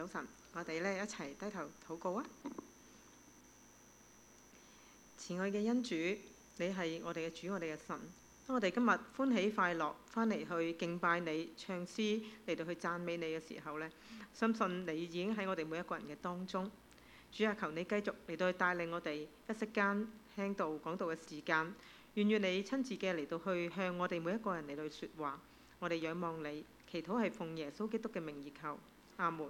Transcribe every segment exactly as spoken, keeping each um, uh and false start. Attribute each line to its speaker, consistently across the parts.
Speaker 1: 早晨，我哋咧一齊低頭禱告啊！慈愛嘅恩主，你係我哋嘅主，我哋嘅神。當我哋今日歡喜快樂翻嚟去敬拜你、唱詩嚟到去讚美你嘅時候呢，相信你已經喺我哋每一個人嘅當中。主啊，求你繼續嚟到去帶領我哋一息間聽道講道嘅時間，願願你親自嘅嚟到去向我哋每一個人嚟到去説話。我哋仰望你，祈禱係奉耶穌基督嘅名而求，阿門。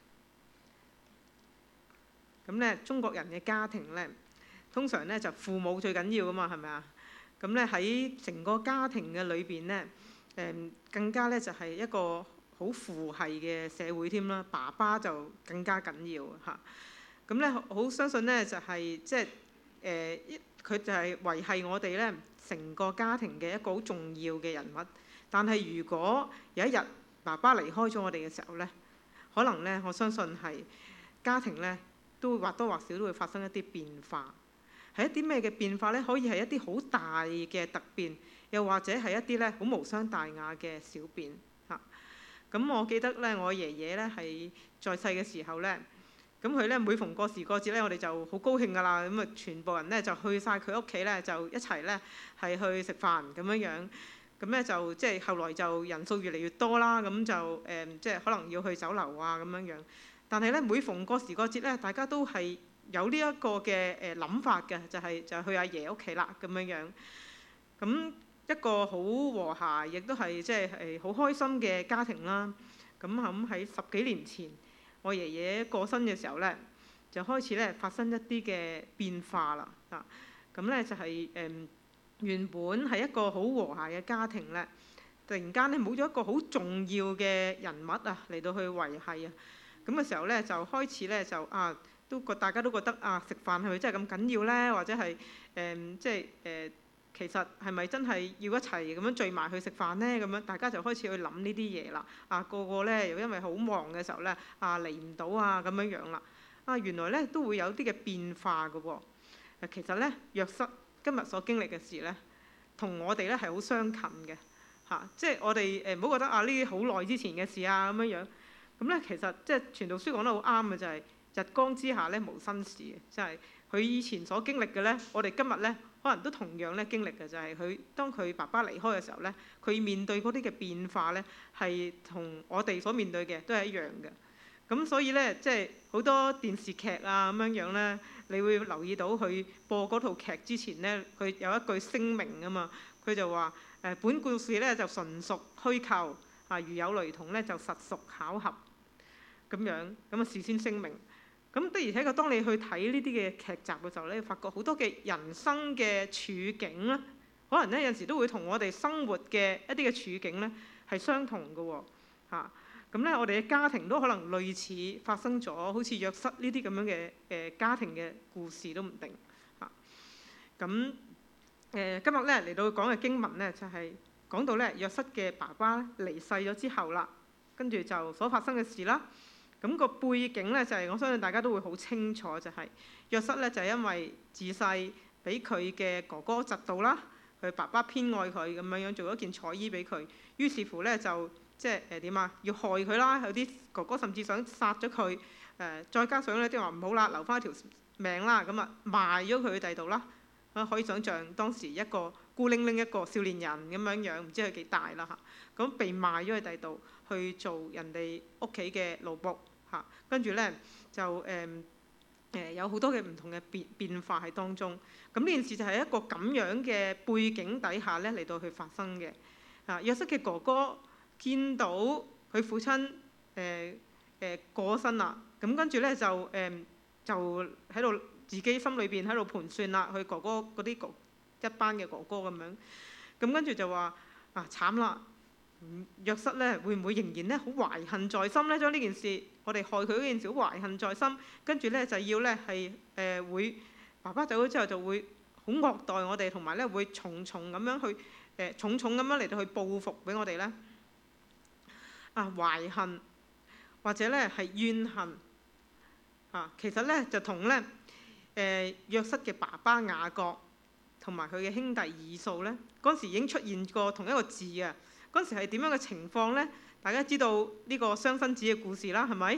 Speaker 1: 咁咧，中國人嘅家庭咧，通常咧就父母最緊要噶嘛，係咪啊？咁咧喺成個家庭嘅裏邊咧，誒更加咧就係一個好父系嘅社會添啦。爸爸就更加緊要嚇。咁咧好相信咧就係即係誒，佢就係維係我哋咧成個家庭嘅一個好重要嘅人物。但係如果有一日爸爸離開咗我哋嘅時候咧，可能咧我相信係家庭咧，都或多或少都會發生一啲變化，係一啲咩嘅變化呢？可以係一啲好大嘅突變，又或者係一啲咧好無傷大雅嘅小變嚇。咁、啊、我記得咧，我爺爺咧係在世嘅時候咧，咁佢咧每逢過時過節咧，我哋就好高興噶啦。咁啊，全部人咧就去晒佢屋企咧，就一齊咧係去食飯咁樣樣。咁咧就即係後來就人數越嚟越多啦，咁就誒、呃、即係可能要去酒樓啊咁樣樣。但係咧，每逢過時過節咧，大家都係有呢一個嘅誒諗法嘅，就係、是、就係去阿爺屋企啦咁樣樣。咁一個好和諧，亦都係即係誒好開心嘅家庭啦。咁咁喺十幾年前，我爺爺過身嘅時候咧，就開始咧發生一啲嘅變化啦。啊，咁咧就係、是、誒、呃、原本係一個好和諧嘅家庭咧，突然間咧冇咗一個好重要嘅人物啊嚟到去維係啊。咁嘅時候咧，就開始咧就啊，都覺大家都覺得啊，食飯係咪真係咁緊要咧？或者係誒、呃，即係誒、呃，其實係咪真係要一齊咁樣聚埋去食飯咧？咁樣大家就開始去諗呢啲嘢啦。啊，個個咧又因為好忙嘅時候咧，啊嚟唔到啊咁樣樣啦。啊，原來咧都會有啲嘅變化嘅喎、哦。其實咧，約瑟今日所經歷嘅事咧，同我哋咧係好相近嘅嚇、啊。即係我哋誒唔好覺得啊，呢啲好耐之前嘅事啊咁樣樣。咁咧，其實即係傳道書講得好啱嘅，就係、是、日光之下咧無新事嘅，即係佢以前所經歷嘅咧，我哋今日咧可能都同樣咧經歷嘅，就係、是、佢當佢爸爸離開嘅時候咧，佢面對嗰啲嘅變化咧，係同我哋所面對嘅都係一樣嘅。咁所以咧，即係好多電視劇啊咁樣樣咧，你會留意到佢播嗰套劇之前咧，佢有一句聲明啊嘛，佢就話誒、呃、本故事咧就純屬虛構。啊，如有雷同咧，就實屬巧合咁樣，咁啊事先聲明。咁的而且確，當你去睇呢啲嘅劇集嘅時候咧，你發覺好多嘅人生嘅處境咧，可能咧有陣時都會同我哋生活嘅一啲嘅處境咧係相同嘅喎。嚇，咁咧我哋嘅家庭都可能類似發生咗，好似約瑟呢啲咁樣嘅誒家庭嘅故事都唔定。嚇，咁誒今日咧嚟到講嘅經文咧就係、是。講到咧約瑟嘅爸爸離世咗之後啦，跟住就所發生嘅事啦。咁個背景咧就係、是、我相信大家都會好清楚，就係、是、約瑟咧就係、是、因為自細俾佢嘅哥哥嫉妒啦，佢爸爸偏愛佢咁樣樣做咗件彩衣俾佢，於是乎咧就即係誒點啊，要害佢啦。有啲哥哥甚至想殺咗佢，誒、呃、再加上咧啲話唔好啦，留翻一條命啦，咁啊賣咗佢去第度啦。可以想像當時一個孤零零一個少年人咁樣樣，唔知佢幾大啦嚇。咁被賣咗去第度去做人哋屋企嘅奴僕嚇，跟住咧就誒誒、呃、有好多嘅唔同嘅變變化喺當中。咁呢件事就係一個咁樣嘅背景底下咧嚟到去發生嘅。啊，約瑟嘅哥哥見到佢父親誒誒、呃呃、過身啦，咁跟住咧就誒、呃、就喺度。自己心裏邊喺度盤算啦，佢哥哥嗰啲哥一班嘅哥哥咁樣，咁跟住就話啊慘啦，約瑟咧會唔會仍然咧好懷恨在心咧？將呢件事，我哋害佢嗰件事好懷恨在心，跟住咧就要咧係誒會爸爸走咗之後就會好惡待我哋，同埋咧會重重咁樣去誒、呃、重重咁樣嚟到去報復俾我哋咧啊懷恨或者咧係怨恨啊，其實咧就同咧。誒約瑟嘅爸爸雅各同埋佢嘅兄弟以掃咧，嗰陣時已經出現過同一個字啊！嗰陣時係點樣嘅情況咧？大家知道呢個雙生子嘅故事啦，係咪？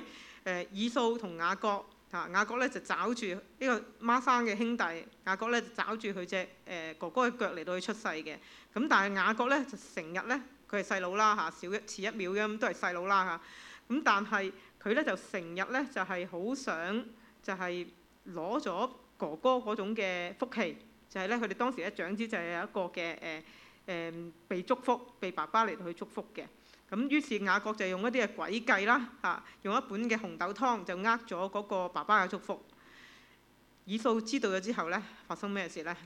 Speaker 1: 誒以掃同雅各嚇，雅各咧就抓住呢個孖生嘅兄弟，雅各咧就抓住佢隻誒哥哥嘅腳嚟到去出世嘅。咁但係雅各咧就成日咧，佢係細佬啦嚇，少一遲一秒咁都係細佬啦嚇。咁但係佢咧就成日咧就係好想就係攞咗哥哥嗰種嘅福氣，就係咧佢哋當時一長子就係有一個嘅誒誒被祝福，被爸爸嚟到去祝福嘅。咁於是雅各就用一啲嘅詭計啦嚇，用一本嘅紅豆湯就呃咗嗰個爸爸嘅祝福。以掃知道咗之後咧，發生咩事咧？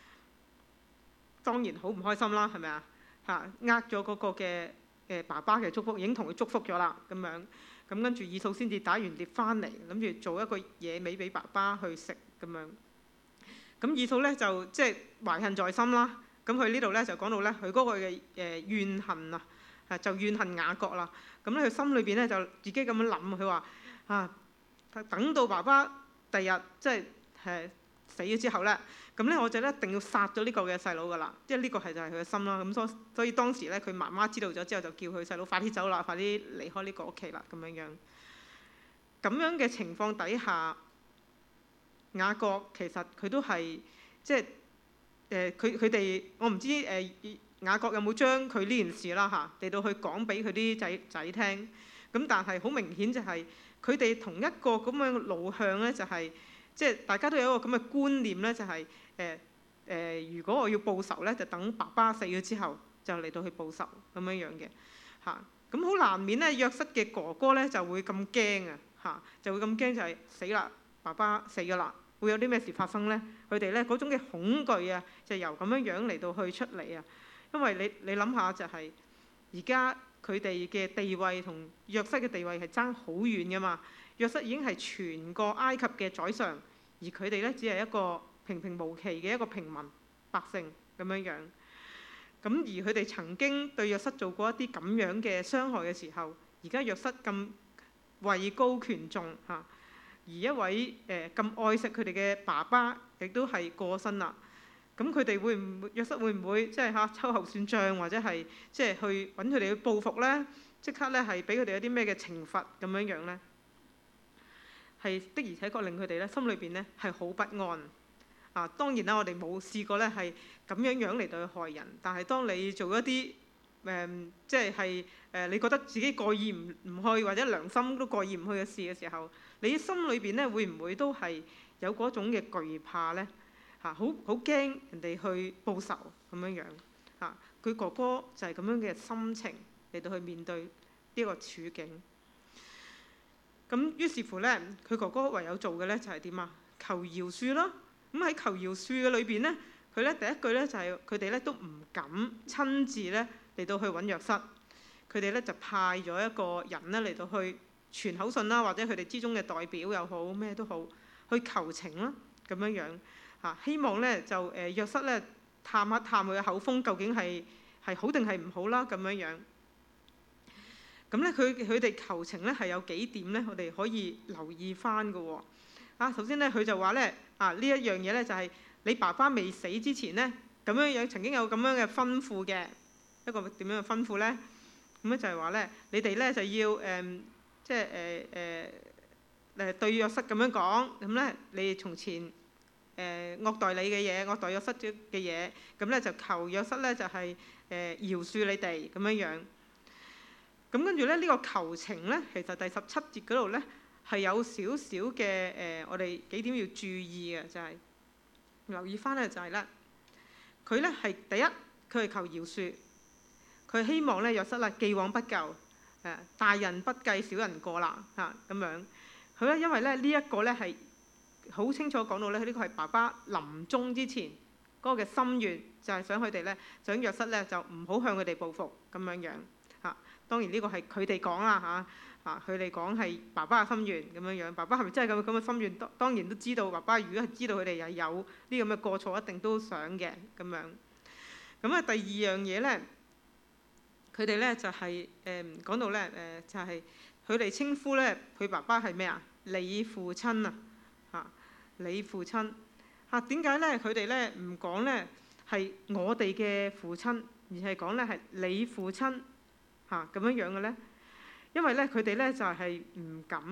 Speaker 1: 當然好唔開心啦，係咪啊？嚇，呃咗嗰個嘅誒爸爸嘅祝福，已經同佢祝福咗啦咁樣。咁跟住以掃先至打完獵翻嚟，諗住做一個野味俾爸爸去食咁樣。咁以掃咧就即係懷恨在心啦。咁佢呢度咧就講到咧，佢嗰個嘅誒怨恨啊。就怨恨雅各啦，咁咧佢心裏邊咧就自己咁樣諗，佢話啊，等到爸爸第日即係誒死咗之後咧，咁咧我就一定要殺咗呢個嘅細佬噶啦，即係呢個係就係佢嘅心啦。咁所所以當時咧佢媽媽知道咗之後，就叫佢細佬快啲走啦，快啲離開呢個屋企啦，咁樣樣。咁樣嘅情況底下，雅各其實佢都係即係誒佢佢哋，我唔知誒。呃雅各有冇將佢呢件事啦嚇嚟到去講俾佢啲仔仔聽？咁但係好明顯就係佢哋同一個咁樣嘅路向咧，就係即係大家都有一個咁嘅觀念咧，就係誒誒，如果我要報仇咧，就等爸爸死咗之後就嚟到去報仇咁樣樣嘅嚇。咁好難免咧，約瑟嘅哥哥咧就會咁驚啊嚇，就會咁驚就係死啦，爸爸死咗啦，會有啲咩事發生咧？佢哋咧嗰種嘅恐懼啊，就由咁樣樣嚟到去出嚟啊！因為你你諗下就係而家佢哋嘅地位同約瑟嘅地位係爭好遠㗎嘛。約瑟已經係全個埃及嘅宰相，而佢哋咧只係一個平平無奇嘅一個平民百姓咁樣樣。咁而佢哋曾經對約瑟做過一啲咁樣嘅傷害嘅時候，而家約瑟咁位高權重嚇，而一位誒咁、呃、愛惜佢哋嘅爸爸亦都係過身啦。咁佢哋會唔會約瑟會唔會即係嚇秋後算賬，或者係即係去揾佢哋去報復咧？即刻咧係俾佢哋有啲咩嘅懲罰咁樣樣咧？係的而且確令佢哋咧心裏邊咧係好不安啊！當然啦，我哋冇試過咧係咁樣樣嚟到去害人，但係當你做一啲誒即係係誒你覺得自己過意唔唔去，或者良心都過意唔去嘅事嘅時候，你心裏邊咧會唔會都係有嗰種嘅懼怕咧？嚇，好好驚人哋去報仇咁樣樣嚇，佢哥哥就係咁樣嘅心情嚟到去面對呢個處境。咁於是乎咧，佢哥哥唯有做嘅咧就係點啊？求饒恕啦。咁喺求饒恕嘅裏邊咧，佢咧第一句咧就係佢哋咧都唔敢親自咧嚟到去揾約瑟，佢哋咧就派咗一個人咧嚟到去傳口信啦，或者佢哋之中嘅代表又好咩都好，去求情啦咁樣樣。嚇，希望咧就誒約瑟咧探一探佢嘅口風，究竟係係好定係唔好啦咁樣樣。咁咧佢佢哋求情咧係有幾點咧，我哋可以留意翻嘅喎。啊，首先咧佢就話咧啊呢一樣嘢咧就係你爸爸未死之前咧咁樣樣曾經有咁樣嘅吩咐嘅，一個點樣嘅吩咐咧？咁咧就係話咧你哋咧就要誒即係誒誒誒對約瑟咁樣講，咁咧你從前誒惡待你嘅嘢，惡待約瑟嘅嘢，咁咧就求約瑟咧就係誒饒恕你哋咁樣樣。咁跟住咧呢個求情咧，其實第十七節嗰度咧係有少少嘅誒，我哋幾點要注意嘅就係留意翻咧就係咧，佢咧係第一，佢係求饒恕，佢希望咧約瑟啦既往不咎，誒大人不計小人過啦嚇咁樣。佢咧因為咧呢一個咧係好清楚講到咧，呢個係爸爸臨終之前嗰個嘅心願，就係想佢哋咧，想約瑟咧就唔好向佢哋報復咁樣樣嚇。當然呢個係佢哋講啦嚇嚇，佢哋講係爸爸嘅心願咁樣樣。爸爸係咪真係咁咁嘅心願？當當然都知道，爸爸如果係知道佢哋係有呢咁嘅過錯，一定都想嘅咁樣。咁啊，第二樣嘢咧，佢哋咧就係誒講到咧誒，就係佢哋稱呼咧佢爸爸係咩啊？你父親啊嚇，你父親嚇，點解咧佢哋咧唔講咧係我哋嘅父親，而係講咧係你父親嚇咁樣樣嘅咧？因為咧佢哋咧就係唔敢咧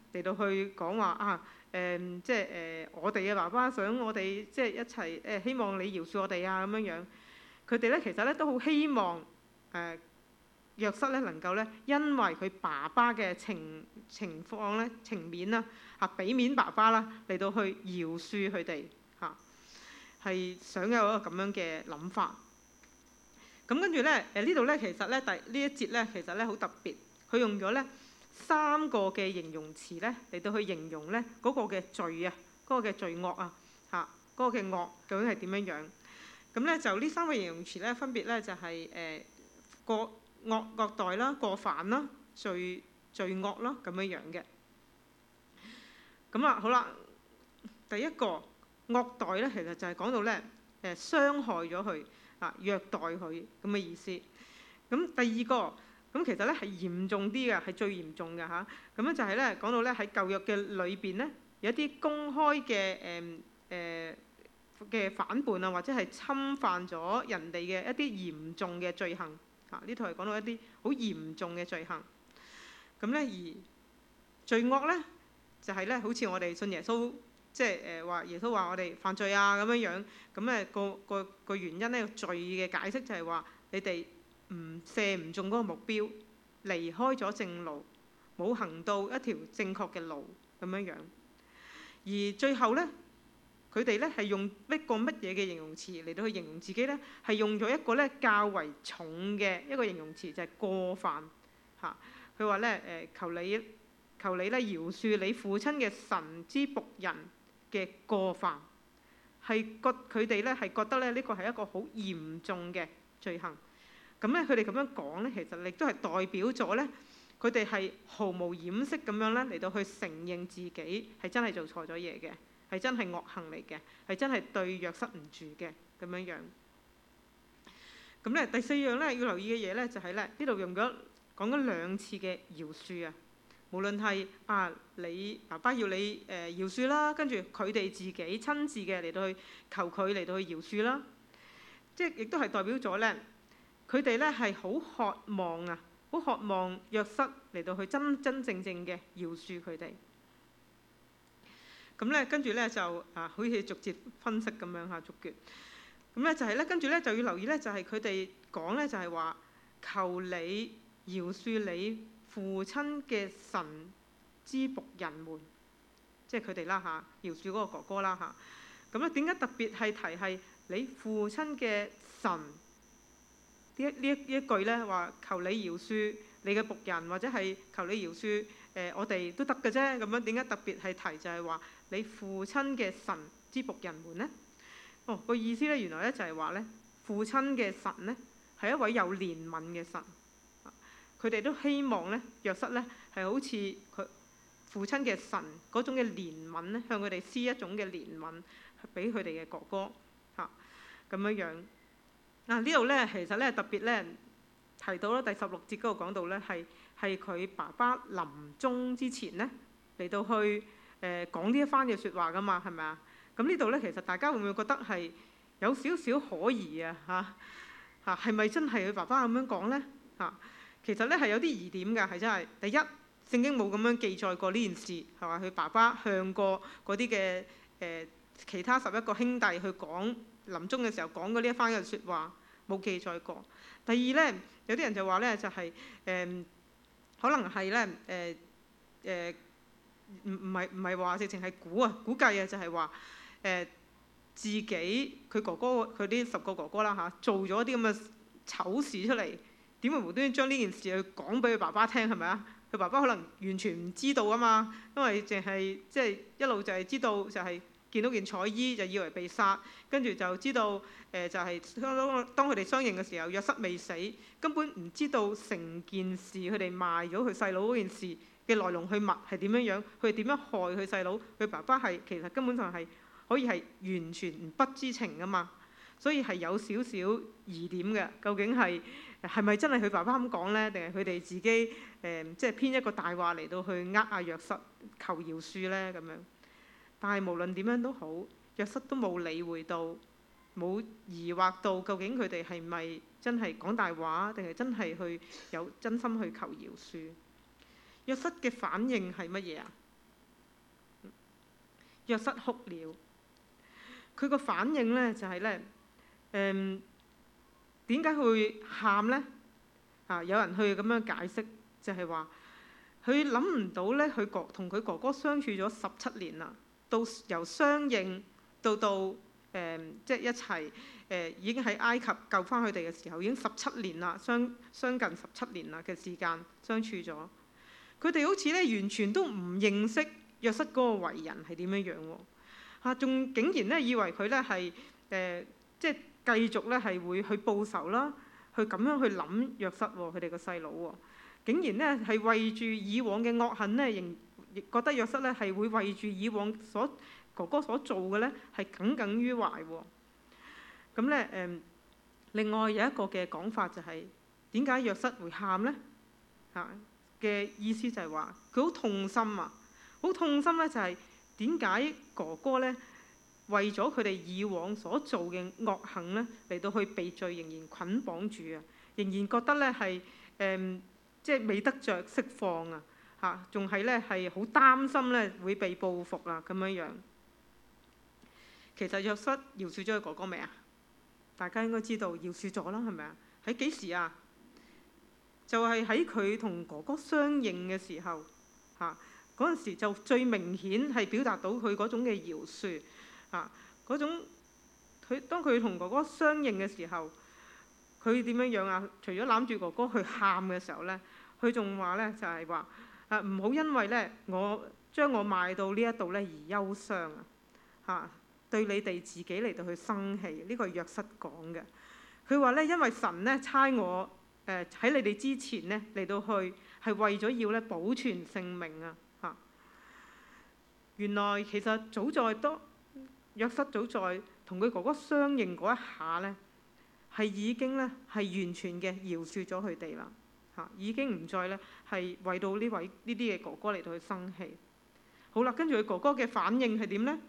Speaker 1: 嚟到去講話啊誒、呃，即係誒、呃、我哋嘅爸爸想我哋即係一齊誒、呃，希望你饒恕我哋啊咁樣樣。佢哋咧其實咧都好希望誒、呃、約瑟咧能夠咧，因為佢爸爸嘅情情況咧情面啦嚇，俾面爸爸啦嚟到去饒恕佢哋嚇，係想有一個咁樣嘅諗法。咁跟住咧誒呢度咧其實咧第呢一節咧其實咧好特別，佢用咗咧三個嘅形容詞咧嚟到去形容咧嗰個嘅罪啊，嗰個嘅罪惡啊嚇，嗰個嘅惡究竟係點樣樣？咁咧就呢三個形容詞咧分別咧就係誒過惡惡待啦、過犯啦、罪罪惡啦咁樣樣嘅。咁啊好啦，第一個惡待咧其實就係講到咧誒傷害咗佢啊、虐待佢咁嘅意思。咁第二個咁其實咧係嚴重啲嘅，係最嚴重嘅嚇。咁樣就係咧講到咧喺舊約嘅裏邊咧有一啲公開嘅誒誒嘅反叛啊，或者係侵犯咗人哋嘅一啲嚴重嘅罪行啊。呢度係講到一啲好嚴重嘅罪行。咁咧而罪惡咧就係咧好似我哋信耶穌，即係誒話耶穌話我哋犯罪啊咁樣樣。咁咧個個個原因咧罪嘅解釋就係話你哋唔射唔中嗰個目標，離開咗正路，冇行到一條正確嘅路咁樣樣。而最後咧，佢哋咧係用一個乜嘢嘅形容詞嚟到去形容自己咧？係用咗一個咧較為重嘅一個形容詞，就係、是、過犯嚇。佢話咧誒，求你求你咧饒恕你父親嘅神之僕人嘅過犯，係覺佢哋咧係覺得咧呢個係一個好嚴重嘅罪行。咁咧佢哋咁樣講咧，其實亦都係代表咗咧，佢哋係毫無掩飾咁樣咧嚟到去承認自己係真係做錯咗嘢嘅，係真係惡行嚟嘅，係真係對約瑟唔住嘅咁樣樣。咁咧第四樣咧要留意嘅嘢咧就係咧呢度用咗講咗兩次嘅饒恕啊，無論係啊你爸爸要你誒饒恕啦，跟住佢哋自己親自嘅嚟到去求佢嚟到去饒恕啦，即係亦都係代表咗咧。佢哋咧係好渴望啊，好渴望約瑟嚟到去真真正正嘅饒恕佢哋。咁咧跟住咧就啊，好似逐節分析咁樣嚇，逐節。咁咧就係咧，跟住咧就要留意咧，就係佢哋講咧就係話求你饒恕你父親嘅神之僕人們，即係佢哋啦嚇，饒恕嗰個哥哥啦嚇。咁咧點解特別係提係你父親嘅神？呢一呢一一句咧話求你饒恕你嘅僕人，或者係求你饒恕誒、呃、我哋都得嘅啫。咁樣點解特別係提就係話你父親嘅神之僕人們呢？哦，個意思咧原來咧就係話咧父親嘅神咧係一位有憐憫嘅神。佢哋都希望咧約瑟咧係好似佢父親嘅神嗰種嘅憐憫咧，向佢哋施一種嘅憐憫，俾佢哋嘅哥哥嚇咁樣樣。嗱呢度咧，其實咧特別咧提到咧第十六節嗰度講到咧，係係佢爸爸臨終之前咧嚟到去誒、呃、講呢一番嘅説話噶嘛，係咪啊？咁呢度咧，其實大家會唔會覺得係有少少可疑啊？嚇嚇係咪真係佢爸爸咁樣講咧？嚇、啊、其實咧係有啲疑點㗎，係真係。第一，聖經冇咁樣記載過呢件事，係話佢爸爸向過嗰啲嘅誒其他十一個兄弟去講。臨終嘅時候講過呢一番嘅説話冇記載過。第二咧，有啲人就話咧就係、是、誒、呃、可能係咧誒誒唔唔係唔係話直情係估啊估計啊，就係話誒自己佢哥哥佢啲十個哥哥啦嚇、啊、做咗啲咁嘅醜事出嚟，點會無端端將呢件事去講俾佢爸爸聽係咪啊？佢爸爸可能完全唔知道啊嘛，因為淨係即係一路就係知道就係、是。見到件彩衣就以為被殺，跟住就知道誒、呃、就係、是、當當佢哋相認嘅時候，約瑟未死，根本唔知道成件事佢哋賣咗佢細佬嗰件事嘅來龍去脈係點樣樣，佢哋點樣害佢細佬，佢爸爸係其實根本上係可以係完全唔不知情㗎嘛，所以係有少少疑點嘅，究竟係係咪真係佢爸爸咁講咧，定係佢哋自己誒、呃、即係編一個大話嚟到去呃阿約瑟求饒恕咧咁樣？但係無論點樣都好，約瑟都冇理會到，冇疑惑到究竟佢哋係咪真係講大話，定係真係去有真心去求饒恕？約瑟嘅反應係乜嘢啊？ 約瑟哭了。佢個反應咧就係咧，誒點解佢會喊咧？啊，有人去咁樣解釋，就係話佢諗唔到咧，佢哥同佢哥哥相處咗十七年啦，到由相認到到誒、呃、即係一齊誒、呃，已經喺埃及救翻佢哋嘅時候，已經十七年啦，相相近十七年啦嘅時間相處咗。佢哋好似咧完全都唔認識約瑟嗰個為人係點樣樣喎。嚇，仲竟然咧以為佢咧係誒，即係繼續咧係會去報仇啦，去咁樣去諗約瑟喎，佢哋個細佬喎，竟然咧係為住以往嘅惡行咧，仍亦覺得約瑟咧係會為住以往所哥哥所做嘅咧係耿耿於懷喎。咁咧誒，另外有一個嘅講法就係點解約瑟會喊咧？嚇嘅意思就係話佢好痛心啊，好痛心咧就係、是。點解哥哥咧為咗佢哋以往所做嘅惡行咧嚟到去被罪，仍然捆綁住啊，仍然覺得咧係誒即係未得着釋放啊嚇，仲係咧係好擔心咧會被報復啊咁樣樣。其實約瑟饒恕咗佢哥哥未啊？大家應該知道饒恕咗啦，係咪啊？喺幾時啊？就係喺佢同哥哥相認嘅時候嚇。嗰陣時就最明顯係表達到佢嗰種嘅饒恕啊！嗰種佢當佢同哥哥相認嘅時候，佢點樣樣啊？除咗攬住哥哥去喊嘅時候咧，佢仲話咧就係話啊，唔好因為咧我將我賣到呢一度咧而憂傷啊！嚇，對你哋自己嚟到去生氣，呢個係約瑟講嘅。佢話咧，因為神咧差我誒喺你哋之前咧嚟到去係為咗要咧保存性命啊！原來其實早在當約瑟早在同佢哥哥相認嗰一下咧，係已經咧係完全嘅饒恕咗佢哋啦嚇，已經唔再咧係為到呢位呢啲嘅哥哥嚟到去生氣。好啦，跟住佢哥哥嘅反應係點咧？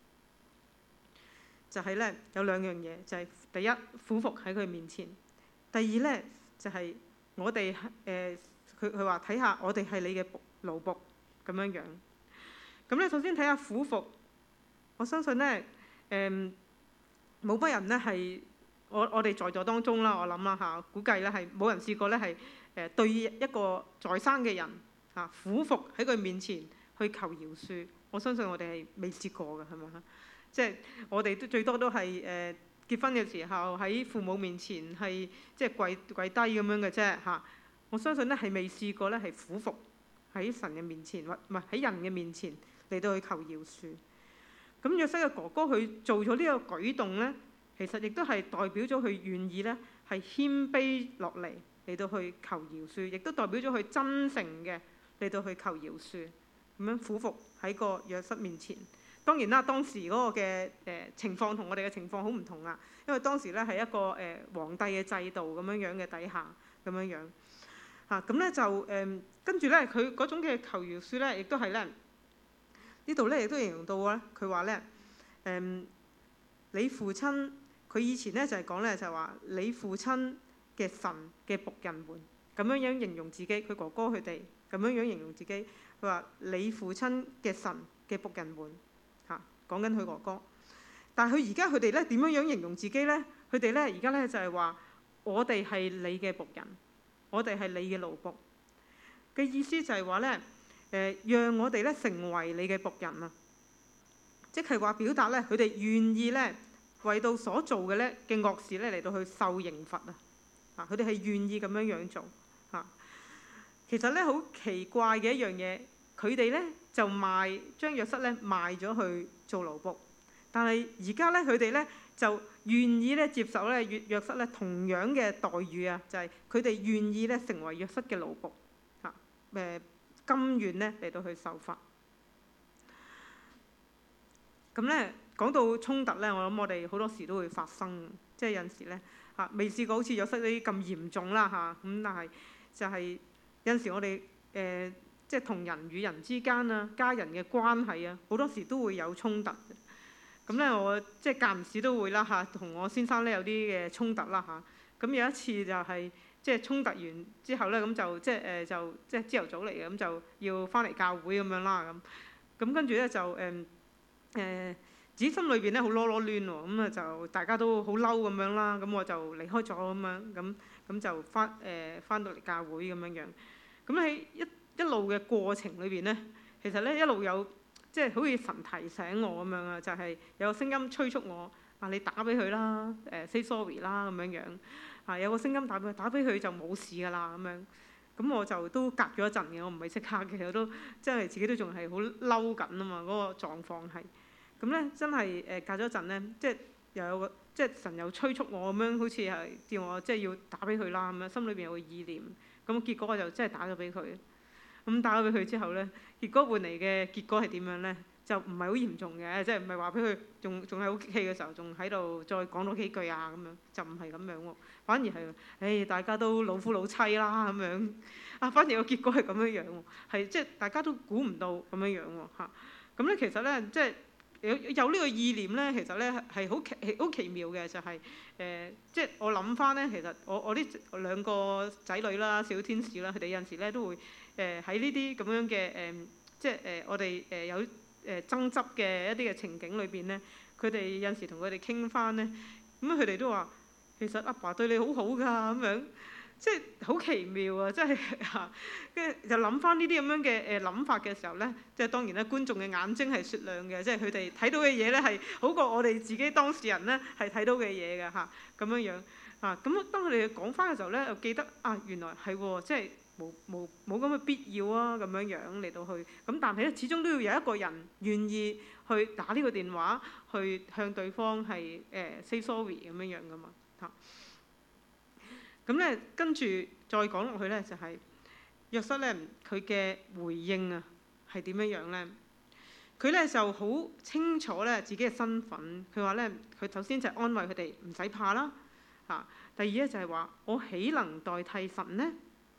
Speaker 1: 就係咧有兩樣嘢，就係第一俯伏喺佢面前，第二咧就係我哋誒佢佢話睇下我哋係你嘅奴僕咁樣樣。咁咧，首先睇下俯伏。我相信咧，誒冇乜人咧係我我哋在座當中啦，我諗啦嚇，估計咧係冇人試過咧係誒對一個在生嘅人嚇俯伏喺佢面前去求饒恕。我相信我哋係未試過嘅，係咪啊？即係我哋都最多都係誒結婚嘅時候喺父母面前係即係跪跪低咁樣嘅啫嚇。我相信咧係未試過咧係俯伏喺神嘅面前，或唔係喺人嘅面前嚟到去求饒恕。咁約瑟嘅哥哥佢做咗呢個舉動咧，其實亦都係代表咗佢願意咧係謙卑落嚟嚟到去求饒恕，亦都代表咗佢真誠嘅嚟到去求饒恕，咁樣俯伏喺個約瑟面前。當然啦，當時嗰個嘅誒情況同我哋嘅情況好唔同啊，因為當時咧係一個誒皇帝嘅制度咁樣樣嘅底下咁樣樣嚇，咁咧就誒跟住咧佢嗰種嘅求饒恕咧，亦都係咧。呢度咧亦都形容到咧，佢話咧誒，你父親佢以前咧就係講咧就係話你父親嘅神嘅僕人們咁樣樣形容自己，佢哥哥佢哋咁樣樣形容自己。佢話你父親嘅神嘅僕人們嚇，講緊佢哥哥。但係佢而家佢哋咧點樣樣形容自己咧？佢哋咧而家咧就係話我哋係你嘅僕人，我哋係你嘅奴僕嘅意思就係話咧。誒，讓我哋咧成為你嘅僕人啊！即係話表達咧，佢哋願意咧為到所做嘅咧嘅惡事咧嚟到去受刑罰啊！啊，佢哋係願意咁樣樣做啊。其實咧好奇怪嘅一樣嘢，佢哋咧就賣將約瑟咧賣咗去做奴僕，但係而家咧佢哋咧就願意咧接受咧約約瑟咧同樣嘅待遇啊！就係佢哋願意咧成為約瑟嘅奴僕啊！誒。甘願咧嚟到去受罰。咁咧講到衝突咧，我諗我哋好多時都會發生，即係有陣時咧嚇未試過好似約瑟呢啲咁嚴重啦嚇，咁但係就係有陣時我哋誒、呃、即係同人與人之間啊、家人嘅關係啊，好多時都會有衝突。咁咧我即係間唔時都會啦嚇，同我先生咧有啲嘅衝突啦嚇。咁有一次就係、是。即係衝突完之後咧，咁就即係誒就即係朝頭早嚟嘅，咁就要翻嚟教會咁樣啦咁。咁跟住咧就誒誒自己心裏邊咧好囉囉攣喎，咁啊就大家都好嬲咁樣啦，咁我就離開咗咁樣，咁咁就翻誒翻到嚟教會咁樣樣。咁喺一一路嘅過程裏邊咧，其實咧一路有即係好似神提醒我咁樣啊，就係有個聲音催促我啊，你打俾佢啦，誒 say sorry 啦咁樣樣啊，有個聲音打俾佢，打俾佢就冇事㗎啦咁樣。咁我就都隔咗一陣嘅，我唔係即刻嘅，我都即係自己都仲係好嬲緊啊嘛，嗰個狀況係。咁咧真係誒隔咗一陣咧，即係又有個即係神又催促我咁樣，好似係叫我即係要打俾佢啦咁樣，心裏邊有個意念。咁結果我就真係打咗俾佢。咁打咗俾佢之後咧，結果換嚟嘅結果係點樣咧？就唔係好嚴重嘅，即係唔係話俾佢仲仲係好激氣嘅時候，仲喺度再講多幾句啊咁樣，就唔係咁樣喎。反而係誒、哎、大家都老夫老妻啦咁樣啊，反而個結果係咁樣樣喎，係即係大家都估唔到咁樣樣喎嚇。咁咧其實咧即係有有呢個意念咧，其實咧係好奇好奇妙嘅，就係、是、誒、呃、即係我諗翻咧，其實我我呢兩個仔女啦，小天使啦，佢哋有陣時咧都會誒喺呢啲咁樣嘅誒、呃、即係誒、呃、我哋誒、呃、有。誒爭執嘅一啲嘅情景裏邊咧，佢哋有陣時同佢哋傾翻咧，咁佢哋都話其實阿爸對你好好㗎咁樣，即係好奇妙啊！即係嚇，跟住就諗翻呢啲咁樣嘅誒諗法嘅時候咧，即係當然咧，觀眾嘅眼睛係雪亮嘅，即係佢哋睇到嘅嘢咧係好過我哋自己當事人咧係睇到嘅嘢嘅嚇，咁樣樣啊，咁當佢哋講翻嘅時候咧，又記得啊，原來係喎，即係。冇冇冇咁嘅必要啊！咁樣樣嚟到去，咁但係咧，始終都要有一個人願意去打呢個電話，去向對方係誒、呃、say sorry 咁樣樣噶嘛嚇。咁咧跟住再講落去咧，就係、是、約瑟咧，佢嘅回應啊係點樣樣咧？佢咧就好清楚咧自己嘅身份。佢話咧，佢首先就安慰佢哋唔使怕啦嚇。第二咧就係話我豈能代替神呢？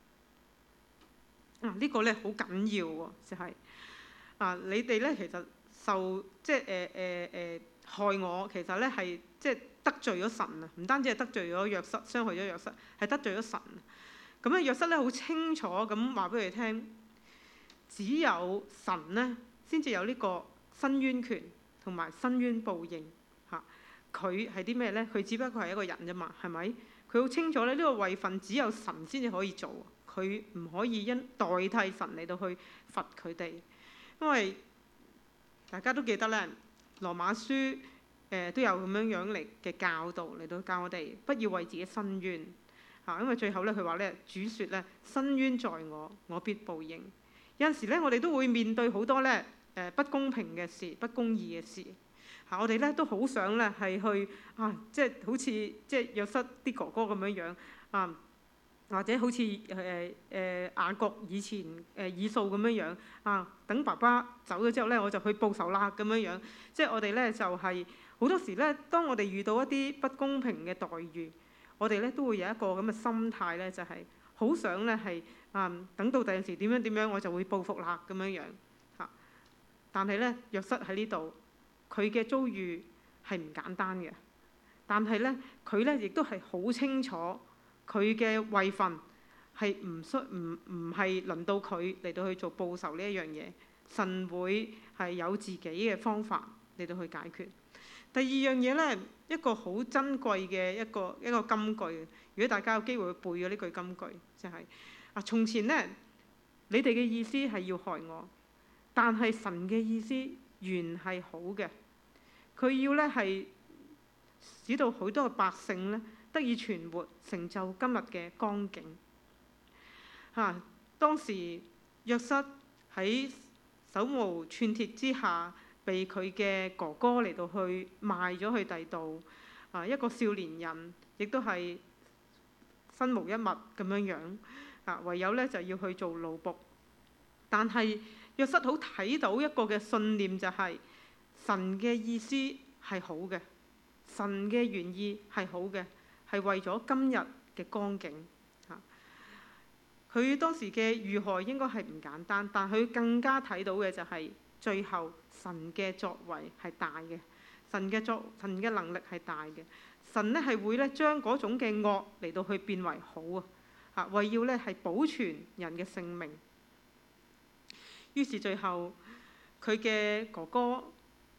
Speaker 1: 啊！這個、呢個咧好緊要喎，就係、是、啊，你哋咧其實受即係誒誒誒害我，其實咧係即係得罪咗神啊！唔單止係得罪咗約瑟，傷害咗約瑟，係得罪咗神。咁咧約瑟咧好清楚咁話俾佢哋聽，只有神咧先至有呢個伸冤權同埋伸冤報應嚇。佢係啲咩咧？佢只不過係一個人啫嘛，係咪？佢好清楚咧，呢、這個位份只有神先至可以做。佢唔可以因代替神嚟到去罰佢哋，因為大家都記得咧，羅馬書誒、呃、都有咁樣樣嚟嘅教導嚟到教我哋，不要為自己申冤嚇，因為最後咧佢話咧，主説咧，申冤在我，我必報應。有陣時咧，我哋都會面對好多咧誒不公平嘅事、不公義嘅事嚇，我哋咧都好想咧係去啊，即係好似即係約瑟啲哥哥咁樣樣啊。或者好似誒誒雅各以前誒以掃咁樣樣啊，等爸爸走咗之後咧，我就去報仇啦咁樣樣。即係我哋咧就係、是、好多時咧，當我哋遇到一啲不公平嘅待遇，我哋咧都會有一個咁嘅心態咧，就係、是、好想咧係啊，等到第陣時點樣點樣，我就會報復啦咁樣樣嚇。但係咧，約瑟喺呢度，佢嘅遭遇係唔簡單嘅，但係咧佢咧亦都係好清楚。佢嘅位份係唔需唔唔係輪到佢嚟到去做報仇呢一樣嘢，神會係有自己嘅方法嚟到去解決。第二樣嘢咧，一個好珍貴嘅一個一個金句，如果大家有機會去背咗呢句金句，就係、是、啊，從前咧你哋嘅意思係要害我，但係神嘅意思原係好嘅，佢要咧係使到好多嘅百姓咧得以存活，成就今日嘅光景。嚇、啊！當時約瑟喺手無寸鐵之下，被佢嘅哥哥嚟到去賣咗去第度。啊，一個少年人，亦都係身無一物咁樣樣。啊，唯有咧就要去做奴僕。但係約瑟好睇到一個嘅信念，就係神嘅意思係好嘅，神嘅原意係好嘅。係為咗今日嘅光景嚇，佢當時嘅遇害應該係唔簡單，但佢更加睇到嘅就係最後神嘅作為係大嘅，神嘅作神嘅能力係大嘅，神咧係會咧將嗰種嘅惡嚟到去變為好啊嚇，為要咧係保存人嘅性命。於是最後佢嘅哥哥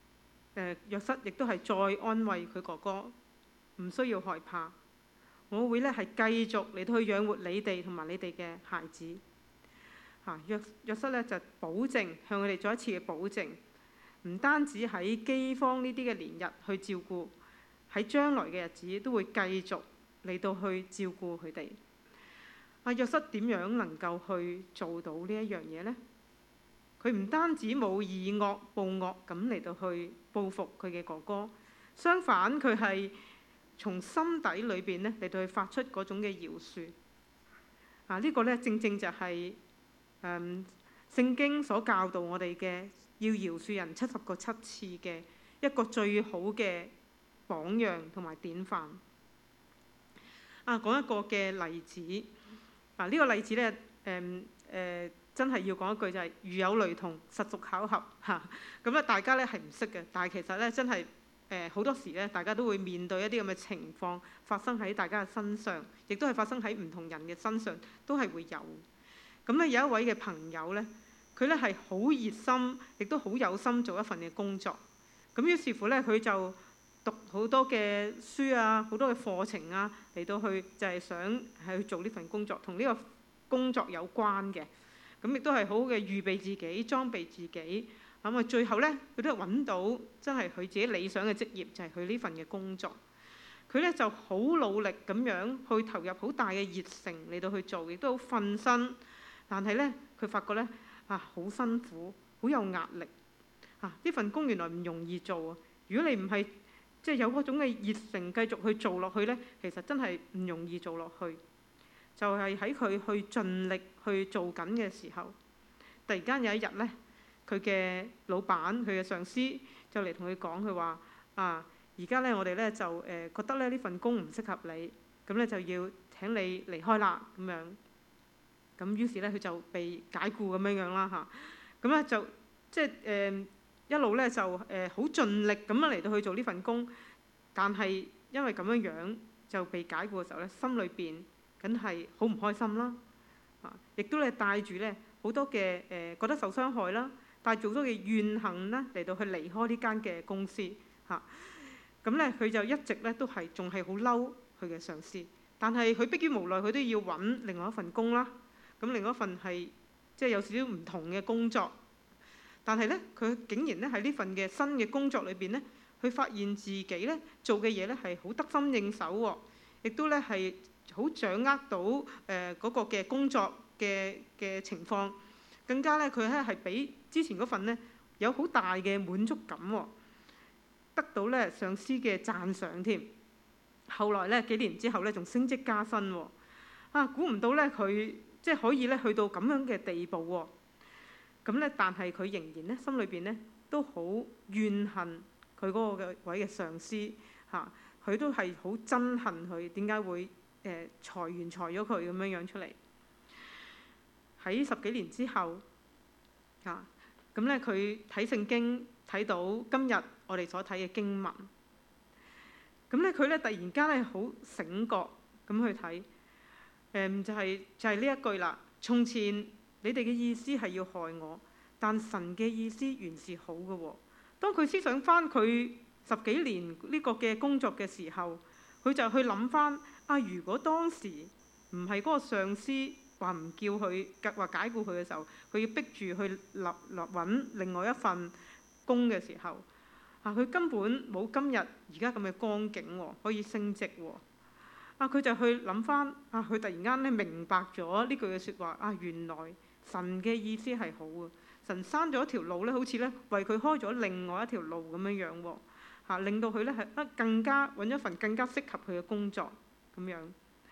Speaker 1: 誒約瑟亦都係再安慰佢哥哥，唔需要害怕，我會咧係繼續嚟到去養活你哋同埋你哋嘅孩子。嚇、啊、約約瑟咧就保證向佢哋再一次嘅保證，唔單止喺饑荒呢啲嘅年日去照顧，喺將來嘅日子都會繼續嚟到去照顧佢哋。阿約瑟點樣能夠去做到呢一樣嘢呢？佢唔單止冇以惡報惡咁嚟到去報復佢嘅哥哥，相反佢係從心底裏邊咧嚟到去發出嗰種嘅饒恕。啊，呢、這個咧正正就係、是、誒、嗯、聖經所教導我哋嘅，要饒恕人七十個七次嘅一個最好嘅榜樣同埋典範。啊，講一個嘅例子。啊，呢、這個例子咧，誒、嗯、誒。呃真係要講一句就係、是、如有雷同，實屬巧合嚇。咁咧大家咧係唔識嘅，但係其實咧真係誒好多時咧，大家都會面對一啲咁嘅情況發生喺大家嘅身上，亦都係發生喺唔同人嘅身上，都係會有。咁咧有一位嘅朋友咧，佢咧係好熱心，亦都好有心做一份嘅工作。咁於是乎咧，佢就讀好多嘅書啊，好多嘅課程啊，嚟到去就係想係去做呢份工作，同呢個工作有關嘅。咁亦都係好好嘅預備自己、裝備自己。咁啊，最後咧，佢都揾到真係佢自己理想嘅職業，就係佢呢份嘅工作。佢咧就好努力咁樣去投入好大嘅熱誠嚟到去做，亦都好瞓身。但係咧，佢發覺咧啊，好辛苦，好有壓力。啊，呢份工原來唔容易做啊！如果你唔係即係有嗰種嘅熱誠繼續去做落去咧，其實真係唔容易做落去。就係喺佢去盡力去做緊嘅時候，突然間有一日咧，佢嘅老闆、佢嘅上司就嚟同佢講，佢話：啊，而家咧我哋咧就誒、呃、覺得咧呢份工唔適合你，咁咧就要請你離開啦咁樣。咁於是咧佢就被解僱咁樣樣啦嚇。咁咧就即係誒、呃、一路咧就誒好、呃、盡力咁樣嚟到去做呢份工，但係因為咁樣樣就被解僱嘅時候咧，心裏邊梗係好唔開心啦，啊！亦都咧帶住咧好多嘅誒、呃、覺得受傷害啦，帶住好多嘅怨恨啦嚟到去離開呢間嘅公司嚇。咁咧佢就一直咧都係仲係好嬲佢嘅上司，但係佢迫於無奈，佢都要揾另外一份工啦。咁另外一份係即係有少少唔同嘅工作，但係咧佢竟然咧喺呢份嘅新嘅工作裏邊咧，佢發現自己咧做嘅嘢咧係好得心應手喎，亦都咧係好掌握到誒嗰、呃那個嘅工作嘅嘅情況，更加咧佢咧係比之前嗰份咧有好大嘅滿足感喎，得到咧上司嘅讚賞添。後來咧幾年之後咧仲升職加薪喎，啊估唔到咧佢即係可以咧去到咁樣嘅地步喎。咁咧但係佢仍然咧心裏邊咧都好怨恨佢嗰個嘅位嘅上司嚇，佢、啊、都係好憎恨佢點解會誒、呃、裁員裁咗佢咁樣樣出嚟。喺十幾年之後啊，咁咧佢睇聖經睇到今日我哋所睇嘅經文，咁咧佢咧突然間咧好醒覺咁去睇，誒、嗯、就係、是、就係、是、呢一句啦。從前你哋嘅意思係要害我，但神嘅意思原是好嘅喎。當佢思想翻佢十幾年呢個嘅工作嘅時候，佢就去諗翻啊，如果當時唔係嗰個上司話唔叫佢話解僱佢嘅時候，佢要逼住去立立揾另外一份工嘅時候，啊佢根本冇今日而家咁嘅光景喎，可以升職喎。啊佢就去諗翻啊，佢突然間咧明白咗呢句嘅説話啊，原來神嘅意思係好啊，神閂咗一條路咧，好似咧為佢開咗另外一條路咁樣樣喎，嚇令到佢咧係得更加揾一份更加適合佢嘅工作咁樣。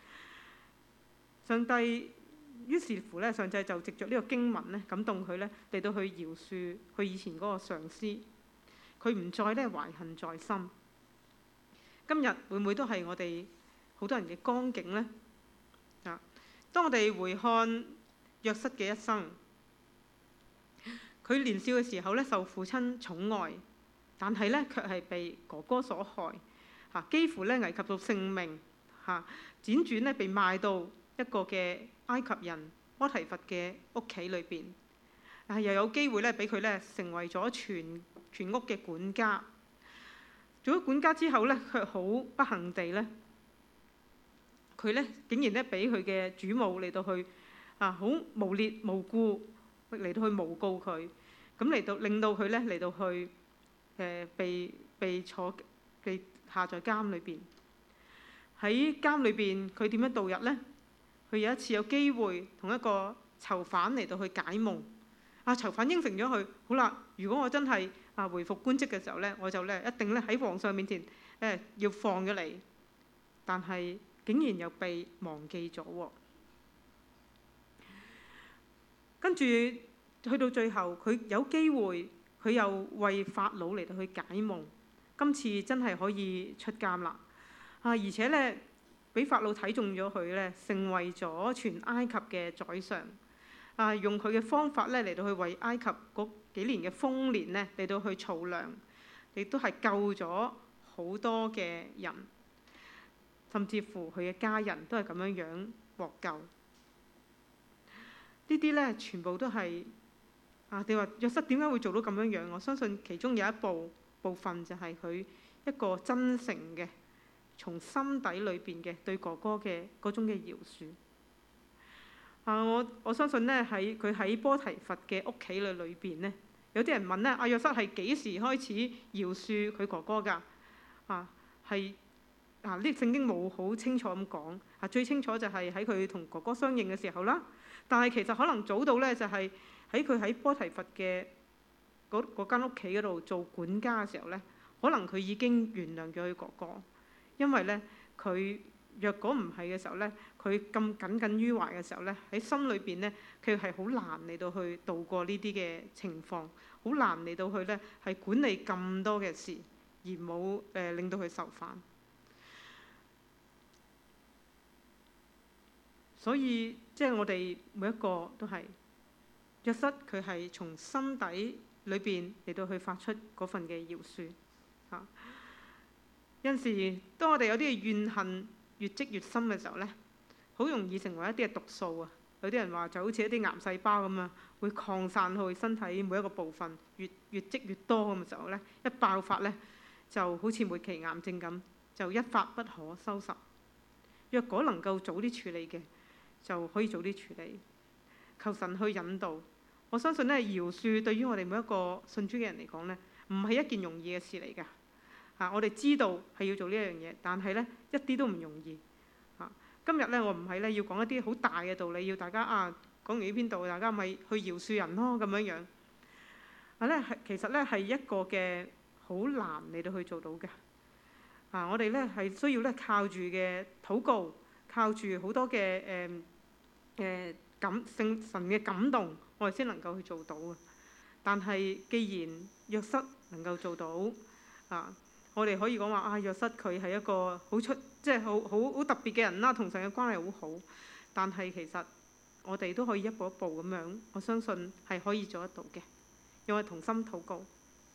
Speaker 1: 上帝於是乎咧，上帝就藉著呢個經文咧，感動佢咧嚟到去饒恕佢以前嗰個上司，佢唔再咧懷恨在心。今日會唔會都係我哋好多人嘅光景呢？啊！當我哋回看約瑟嘅一生，佢年少嘅時候咧受父親寵愛，但係咧卻係被哥哥所害，嚇幾乎咧危及到性命，嚇輾轉咧被賣到一個嘅埃及人波提乏嘅屋企裏邊，啊又有機會咧俾佢咧成為咗全全屋嘅管家， 做咗管家之後咧，卻好不幸地咧，佢咧竟然咧俾佢嘅主母嚟到去啊好誣蔑無故嚟到去誣告佢，咁嚟到令到佢咧嚟到去誒、呃、被被坐被下在監裏邊。喺監裏邊，佢點樣度日咧？佢有一次有機會同一個囚犯嚟到去解夢。啊，囚犯應承咗佢，好啦，如果我真係啊回復官職嘅時候咧，我就咧一定咧喺皇上面前誒要放咗你。但係竟然又被忘記咗喎。跟住去到最後，佢有機會，佢又為法老嚟到去解夢。今次真係可以出監啦。啊！而且咧，俾法老睇中咗佢咧，成為咗全埃及嘅宰相。啊！用佢嘅方法咧嚟到去為埃及嗰幾年嘅豐年咧嚟到去儲糧，亦都係救咗好多嘅人，甚至乎佢嘅家人都係咁樣樣獲救。呢啲咧全部都係啊！你話約瑟點解會做到咁樣樣？我相信其中有一部部分就係佢一個真誠嘅，從心底裏邊嘅對哥哥嘅嗰種嘅饒恕。啊！我我相信咧喺佢喺波提乏嘅屋企裏裏邊咧，有啲人問咧：阿約瑟係幾時開始饒恕佢哥哥㗎？啊，係啊！呢聖經冇好清楚咁講。啊，最清楚就係喺佢同哥哥相認嘅時候啦。但係其實可能早到咧，就係喺佢喺波提乏嘅嗰嗰間屋企嗰度做管家嘅時候咧，可能佢已經原諒咗佢哥哥，因為咧佢。若果唔係嘅時候咧，佢咁耿耿於懷嘅時候咧，喺心裏邊咧，佢係好難嚟到去度過呢啲嘅情況，好難嚟到去咧係管理咁多嘅事，而冇誒、呃、令到佢受煩。所以即係、就是、我哋每一個都係約瑟，佢係從心底裏邊嚟到去發出嗰份嘅饒恕嚇。有陣時，當我哋有啲嘅怨恨越積越深嘅時候咧，好容易成為一啲嘅毒素啊！有啲人話就好似一啲癌細胞咁啊，會擴散去身體每一個部分，越越積越多咁嘅時候咧，一爆發咧就好似末期癌症咁，就一發不可收拾。若果能夠早啲處理嘅，就可以早啲處理。求神去引導。我相信咧，饒恕對於我哋每一個信主嘅人嚟講咧，唔係一件容易嘅事嚟㗎。啊！我哋知道係要做呢一樣嘢，但係咧一啲都唔容易。啊！今日咧我唔係咧要講一啲好大嘅道理，要大家啊講完呢篇道，大家咪去饒恕人咯咁樣樣。啊咧係其實咧係一個嘅好難嚟到去做到嘅。啊！我哋咧係需要咧靠住嘅禱告，靠住好多嘅誒誒感聖神嘅感動，我哋先能夠去做到嘅。但係既然約瑟能夠做到，啊！我哋可以講話啊，約瑟佢係一個好出，即係好好好特別嘅人啦，同神嘅關係好好。但係其實我哋都可以一步一步咁樣，我相信係可以做得到嘅，因為同心禱告。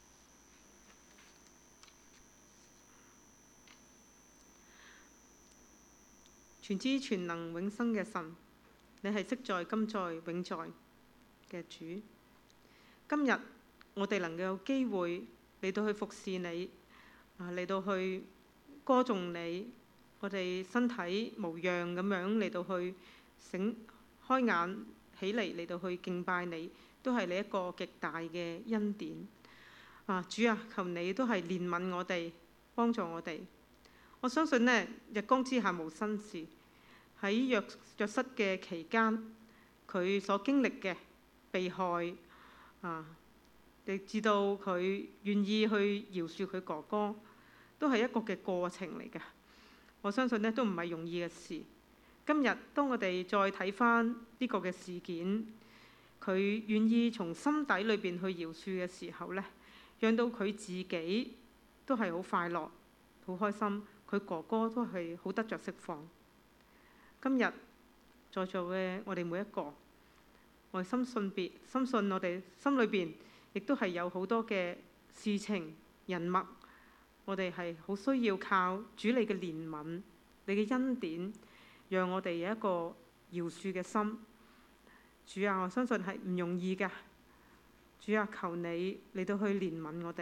Speaker 1: 全知全能永生嘅神，你係昔在今在永在嘅主。今日我哋能夠有機會嚟到去服侍你。啊！嚟到去歌頌你，我哋身體無恙咁樣嚟到去醒開眼起嚟，嚟到去敬拜你，都係你一個極大嘅恩典。啊！主啊，求你都係憐憫我哋，幫助我哋。我相信呢，日光之下無新事。喺約約瑟嘅期間，佢所經歷嘅被害啊，亦知道佢願意去饒恕佢哥哥，都係一個嘅過程嚟嘅。我相信咧都唔係容易嘅事。今日當我哋再睇翻呢個嘅事件，佢願意從心底裏邊去饒恕嘅時候咧，讓到佢自己都係好快樂、好開心，佢哥哥都係好得着釋放。今日在座嘅我哋每一個，我哋深信別深信我哋心裏邊亦都係有好多嘅事情人物，我哋係好需要靠主你嘅憐憫、你嘅恩典，讓我哋有一個饒恕嘅心。主啊，我相信係唔容易㗎。主啊，求你嚟到去憐憫我哋，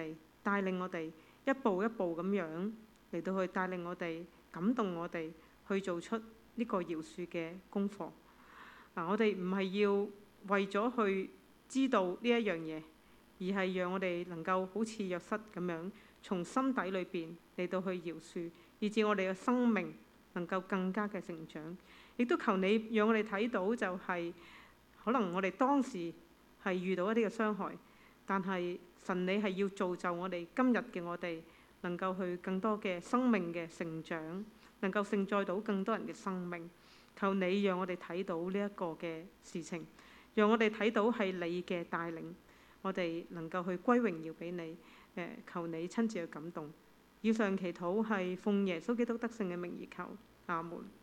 Speaker 1: 帶領我哋一步一步咁樣嚟到去帶領我哋，感動我哋去做出呢個饒恕嘅功課。嗱，我哋唔係要為咗去知道呢一樣嘢，而係讓我哋能夠好似約瑟咁樣，從心底裏邊嚟到去饒恕，以致我哋嘅生命能夠更加嘅成長。亦都求你讓我哋睇到，就係可能我哋當時係遇到一啲嘅傷害，但係神你係要造就我哋今日嘅我哋，能夠去更多嘅生命嘅成長，能夠承載到更多人嘅生命。求你讓我哋睇到呢一個嘅事情，讓我哋睇到係你嘅帶領，我哋能夠去歸榮耀俾你。誒，求你親自去感動。以上祈禱係奉耶穌基督得勝嘅名而求，阿門。